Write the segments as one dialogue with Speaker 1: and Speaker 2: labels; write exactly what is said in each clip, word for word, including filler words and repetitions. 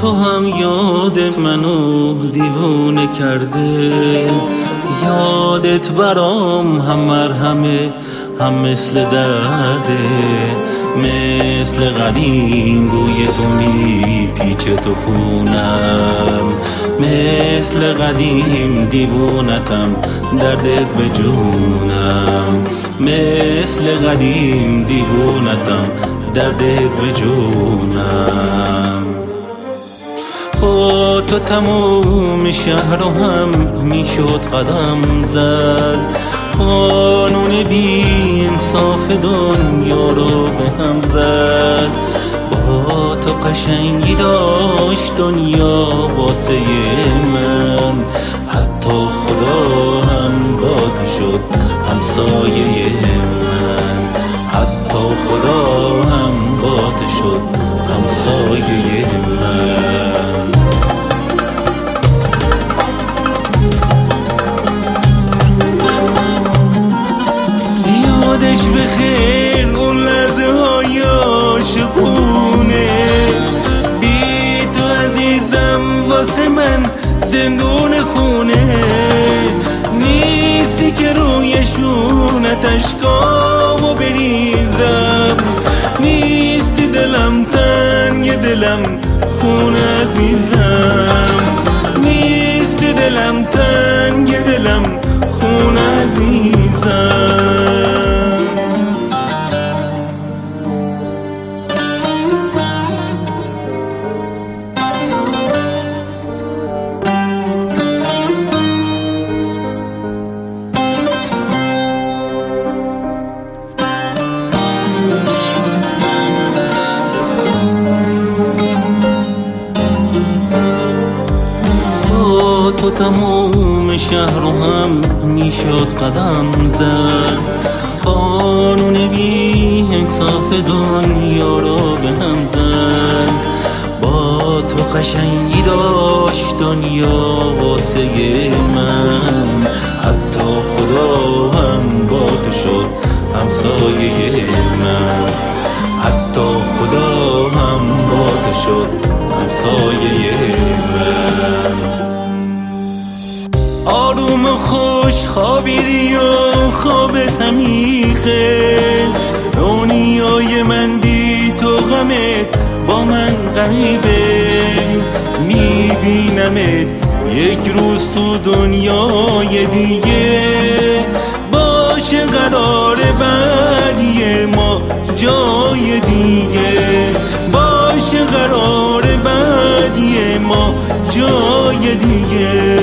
Speaker 1: تو هم یاد منو دیوونه کرده، یادت برام هم مرهمه هم مثل درده، مثل قدیم روی تو میپیچه تو خونم، مثل قدیم دیوونتم دردت به جونم، مثل قدیم دیوونتم دردت به جونم. با تو تموم شهر و هم میشد قدم زد، قانون بی انصاف دنیا رو به هم زد. با تو قشنگی داشت دنیا واسه من، حتی خدا هم با تو شد همسایه من، حتی خدا هم با تو شد همسایه من. یادش بخیر اون لحظه های عاشقونه، بی تو عزیزم واسه من زندون خونه، نیستی که روی شونت اشکامو بریزم، نیستی دلم تنگ دلم خون عزیزم، نیستی دلم تنگ دلم خون عزیزم. تو تموم شهر رو هم میشد قدم زد، قانون بی انصاف دنیا رو به هم زد. با تو قشنگی داشت دنیا واسه من، حتی خدا هم با تو شد همسایه من، حتی خدا هم با تو شد همسایه من. آروم و خوش خوابیدی و خوابت همیخه، دنیای من بی تو غمت با من غریبه، میبینمت یک روز تو دنیای دیگه، باشه قرار بعدی ما جای دیگه، باشه قرار بعدی ما جای دیگه.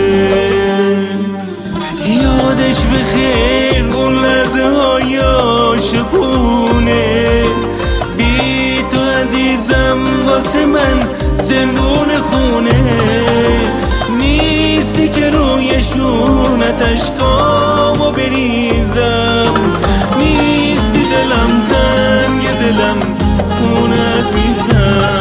Speaker 1: یادش بخیر اون لحظه های عاشقونه، بی تو عزیزم واسه من زندون خونه، نیستی که روی شونت اشکامو بریزم، نیستی دلم تنگ دلم خون عزیزم.